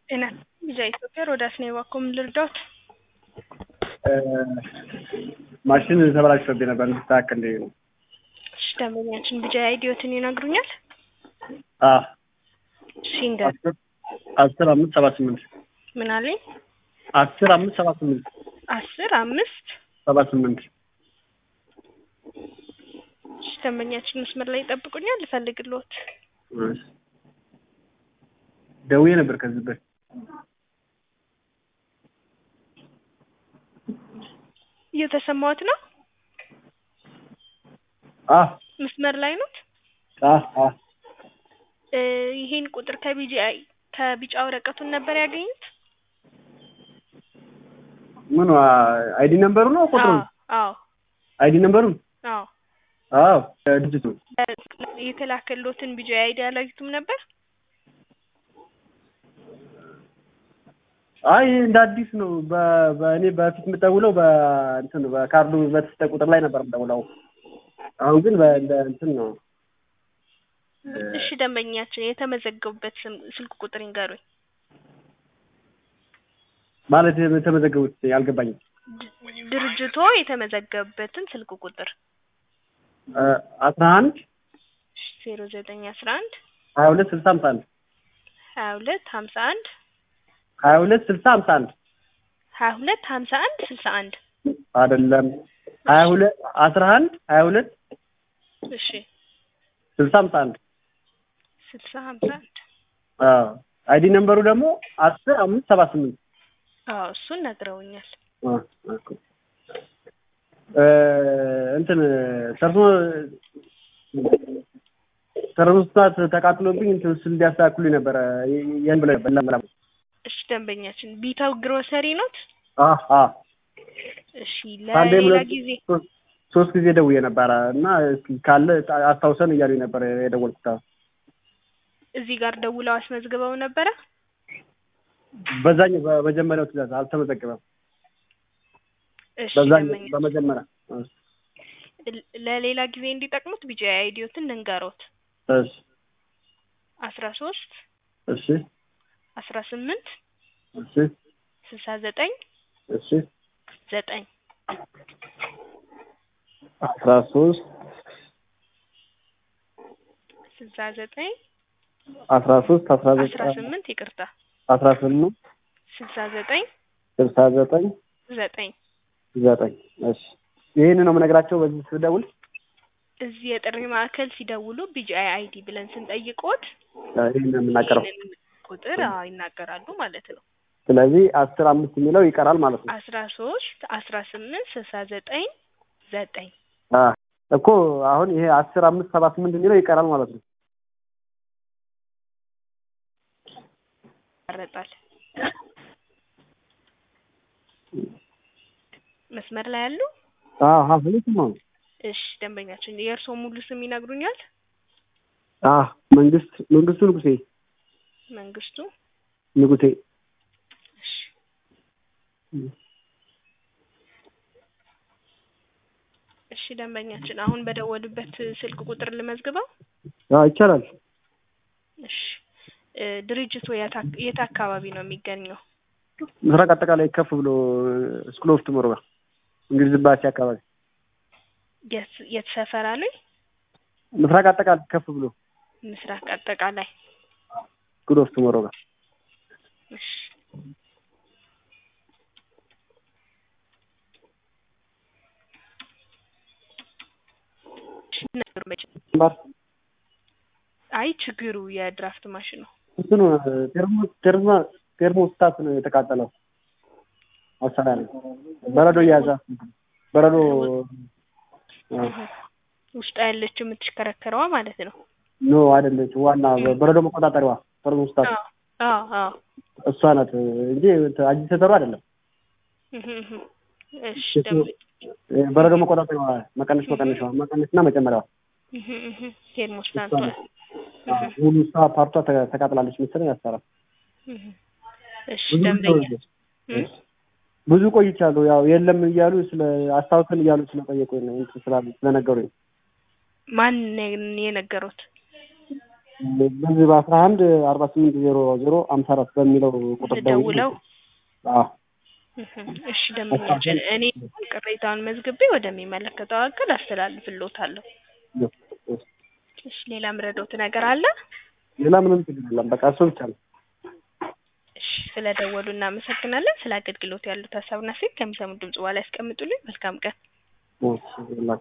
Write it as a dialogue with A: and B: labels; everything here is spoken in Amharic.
A: ጤና ቪዛ ኢትዮጵያ ሮዳስ ነው የዋኮም ልርዳት
B: ማሽን ተበላሽቶብኝ ነበር እንድታከል ነው።
A: እሺ ደንበኛችን ቪዛ አይዲዮትን ይነግሩኛል? ሲንገር
B: 10578
A: ምን አለኝ?
B: 10578
A: 10578 እሺ ደንበኛችን መስመር ላይ ይጠብቁኛል ልፈልግልዎት።
B: ደውዬ ነበር ከዚህ በፊት
A: እየተሰማዎት ነው? መስመር ላይ ነው? ይሄን ቁጥር ከቢጫ ወረቀቱን ነበር ያገኙት?
B: ምን አይዲ ነምበሩ ነው ቁጥሩ?
A: አዎ
B: አይዲ ነምበሩ? አዎ ድርጅቱ
A: የተላከልዎትን ቢጫ አይዲ አላዩትም ነበር?
B: አይ እንደ አዲስ ነው በእኔ በፊት የምደውለው በእንትን በካርዱ በተሰጠ ቁጥር ላይ ነበር የምደውለው። አሁን ግን እንትን ነው።
A: እሺ ደንበኛችን የተመዘገቡበት ስልክ ቁጥር ይንገሩኝ።
B: ማለት የተመዘገቡት ያልገባኝም።
A: ድርጅቶ የተመዘገበበትን ስልክ ቁጥር
B: 11
A: 0911
B: 22
A: 22
B: 51
A: 61
B: አይደለም 11
A: እሺ
B: 51 አይዲ ነምበሩ ደግሞ 10578
A: እሱን ነግረውኛል።
B: እንትን ተርሞስታት ተቃጥሎብኝ እንትን ስል እንዲያስተካክሉኝ ነበር ያን ብለ
A: እሺ ደንበኛችን ቢታው ግሮሰሪ ኖት? እሺ ለሌላ ጊዜ
B: 3 ጊዜ ደውዬ ነበር እና ካለ አስታውሰን እያሉኝ ነበር የደወልኩት።
A: እዚህ ጋር ደውለው አስመዝግበው ነበር?
B: በዛኛው በመጀመሪያው ትእዛዝ አልተመዘገበም።
A: እሺ
B: በመጀመሪያ
A: ለሌላ ጊዜ እንዲጠቅሙት ቢጫ አይዲዮትን ልንገሮት።
B: እሺ
A: 13
B: እሺ
A: 18
B: እሺ
A: 69
B: እሺ
A: 9
B: 13
A: 69
B: 13
A: 18 ይቅርታ
B: 18
A: 69
B: 9 እሺ ይሄን ነው የምነግራቸው በዚህ ስደውል።
A: እዚህ የጥሪ ማዕከል ሲደውሉ ቢጂአይ አይዲ ብለን ስንጠይቅዎት
B: ይሄን ነው የምናቀረው
A: ቁጥር ይናገራሉ ማለት ነው።
B: ስለዚህ 15 የሚለው ይቀራል ማለት ነው።
A: 13 18 69 9
B: እኮ አሁን ይሄ 10578 የሚለው ይቀራል ማለት ነው።
A: አረጣል መስመር ላይ ያሉ?
B: ሁለቱም ነው።
A: እሺ ደንበኛችን የእርስዎ ሙሉ ስም ይነግሩኛል?
B: መንግስቱ ንጉሴ።
A: መንግስቱ
B: ንጉሴ።
A: እሺ ደንበኛችን አሁን በደወሉበት ስልክ ቁጥር ልመዝግበው?
B: ይቻላል።
A: እሺ ድርጅቱ የት አካባቢ ነው የሚገኘው?
B: ምስራቅ አጠቃላይ ከፍ ብሎ ስኩል ኦፍ ቱሞሮ እንግሊዝ ኤምባሲ አካባቢ።
A: የት ሰፈር አሉኝ?
B: ምስራቅ አጠቃላይ ከፍ ብሎ
A: ምስራቅ አጠቃላይ
B: ስኩል ኦፍ ቱሞሮ።
A: እሺ አይ ችግሩ የድራፍት ማሽን ነው።
B: እሱ ነው ቴርሞስታት ነው የተቃጠለው። አሰራር በረዶ ያዛ በረዶ
A: ውስጥ ያለችው የምትሽከረከረዋ ማለት ነው።
B: ኖ አይደለች፣ ዋና በረዶ መቆጣጠሪዋ ቴርሞስታት። እሷ ናት እንጂ አጂቴተሩ አይደለም።
A: እሺ
B: በረዶ መቆጣጠሪዋ መቀነስና መጨመሪያዋ
A: ቴርሞስታቷ
B: ሙሉ ፓርቷ ተቃጥላለች መሰለኝ ያሰራል።
A: እሺ ደንበኛ
B: ብዙ ቆይቻለሁ። ያው የለም እያሉ አስታውሰን እያሉ ስለጠየቁኝ ነው ስለነገሩኝ።
A: ማን የነገሩት?
B: በዚህ በ11480054 በሚለው ቁጥር
A: ደውለው
B: አዎ
A: እሺ ደምኛችን እኔ ቅሬታውን መዝግቤ ወደሚመለከተው አካል አስተላልፍልዎታለሁ። እሺ ሌላ ምረዶት ነገር አለ?
B: ሌላ ምንም ችግር የለም። በቃ እሱ ብቻ ነው።
A: እሺ ስለደወሉ እናመሰግናለን። ስለ አገልግሎት ያሉት ሀሳብና አስተያየት ከሚሰሙት ድምጽ በኋላ ያስቀምጡልኝ። መልካም ቀን።
B: እሺ